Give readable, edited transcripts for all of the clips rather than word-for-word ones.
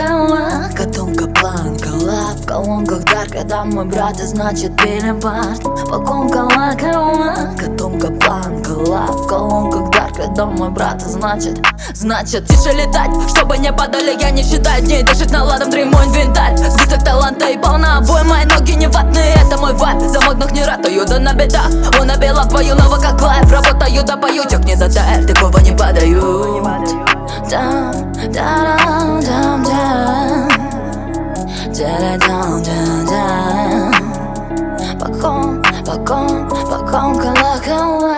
колокола, котомка, планка, лав, в колонках дар, когда мой брат, и значит перепарт. Поком колокола, котомка, планка, лав, в колонках дар, когда мой брат, и значит тише летать, чтобы не падали, я не считаю дней, дышит наладом дрим мой инвентарь. Сгусток таланта и полна обои, мои ноги не ватные, это мой вайб. Замок ног не ратую, да на бедах, он обела твою ново как лайф. Работаю, да пою, чек не затаяль, такого не подают. Там, там, там, там, поком колокола.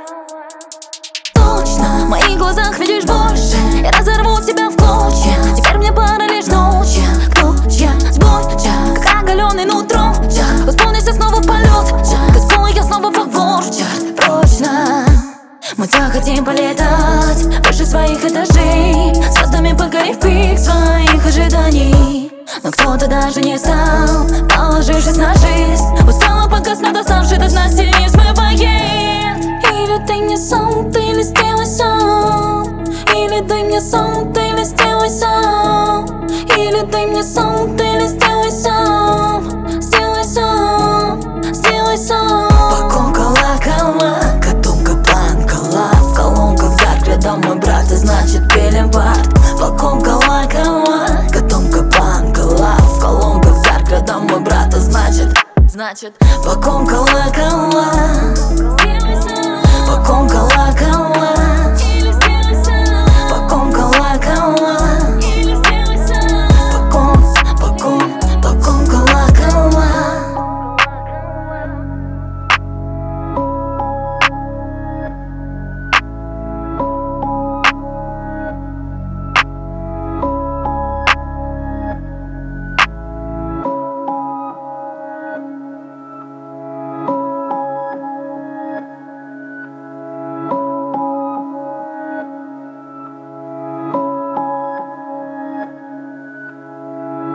Точно, в моих глазах видишь больше, я разорву себя в клочья. Теперь мне пора лишь ночи, ключья, сборча, как оголенный нутро. Исполнится снова полет, коспло я снова поворча. Прочно, мы так хотим полетать выше своих этажей, звездами покорив пик своих ожиданий. Но кто-то даже не стал, положившись на жизнь, устала пока снова доставший до дна сильнее смывает. Или ты мне сон, ты или сделай сам. Или ты мне сон, ты или сделай сам. Или ты мне сон, ты или сделай сам. Сделай сам, сделай сам. Поком колокола, котомка, планка, лав, в колонках дар, рядом мой брат, и значит перепарт. Поком колокола, котомка, планка, лав, в колонках дар, рядом мой брат, и значит поком колокола, поком колокола.